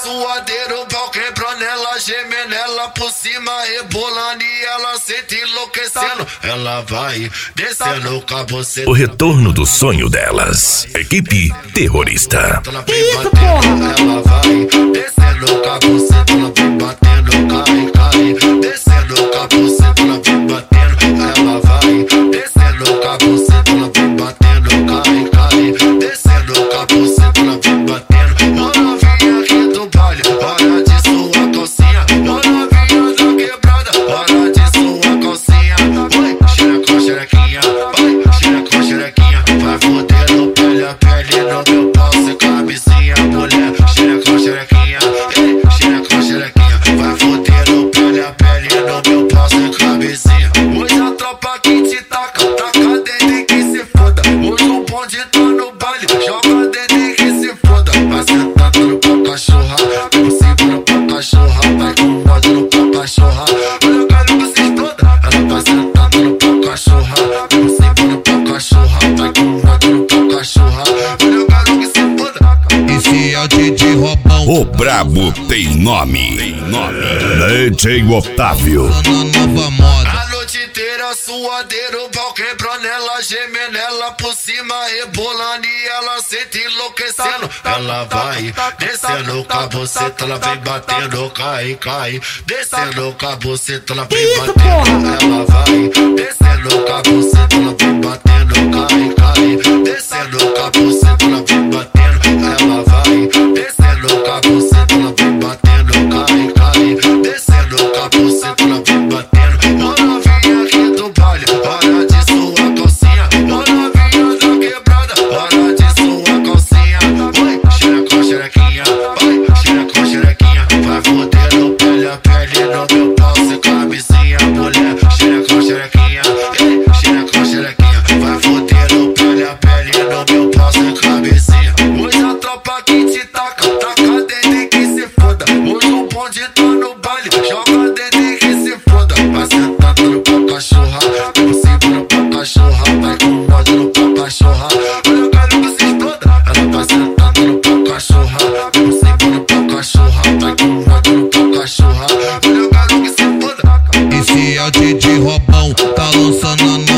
suadeiro, o pau quebrando, ela gemendo, ela por cima rebolando e ela sente enlouquecendo. Ela vai descendo com a buceta. O retorno do sonho delas. Equipe Terrorista. Isso, porra! Ela vai descendo com a buceta, ela vem batendo, cai, cai. Descendo com a buceta, ela vem batendo. Ela vai descendo com a buceta, ela vem batendo, cai, cai. Descendo com a buceta, ela vem batendo. Ô novinha aqui do baile, hora de sua calcinha. Ô novinha da quebrada, hora de sua calcinha. Oi, xerecó, xerequinha. Oi, xerecó, xerequinha. Vai fodendo pele a pele no meu pau sem cabecinha. Mulher, xerecó, xerequinha. Ei, xerecó, xerequinha. Vai fodendo pele a pele no meu pau sem cabecinha. Hoje a tropa que te taca, taca dentro e que se foda. Hoje o bonde tá no baile, joga dentro e que se foda. Vai sentando no pau cachorra, vai segura no pau cachorra, vai com ódio no pau cachorra. Olha o galho que se exploda, ela vai sentando no pau cachorra, vai segura no pau cachorra, vai com ódio no pau cachorra. Olha o galho que se exploda. Esse é o DJ Robão. O brabo tem nome. DJ Otávio. Na nova moda. A noite inteira suadeiro, o pau quebrando, ela gemendo, ela por cima rebolando e ela sente enlouquecendo. Ela vai descendo com a buceta, ela vem batendo, cai, cai. Descendo com a buceta, ela vem batendo. Ela vai descendo com a buceta, ela vem batendo, cai, cai. Descendo com a buceta, ela vem batendo. Ela vai descendo com a buceta, ela vem batendo, cai, cai. Descendo com a buceta, ela vem batendo. Ô novinha aqui do baile, hora de sua calcinha. Ô novinha da quebrada, hora de sua calcinha. Oi, xerecó, xerequinha. Oi, xerecó, xerequinha. Vai fodendo pele a pele no meu pau sem cabecinha. Mulher, xerecó, xerequinha. Ei, xerecó, xerequinha. Vai fodendo pele a pele no meu pau sem cabecinha. Hoje a tropa que te taca, taca dentro e que se foda. Hoje o bonde tá no baile, joga dentro e que se foda. Vai sentando no pau cachorra, vai segura no pau cachorra, vai com ódio no pau cachorra. Olha o galho que se exploda, ela vai sentando no pau cachorra, vai segura no pau cachorra, vai com ódio no pau cachorra. Olha o galho que se exploda. Esse é o DJ Robão. Tá lançando a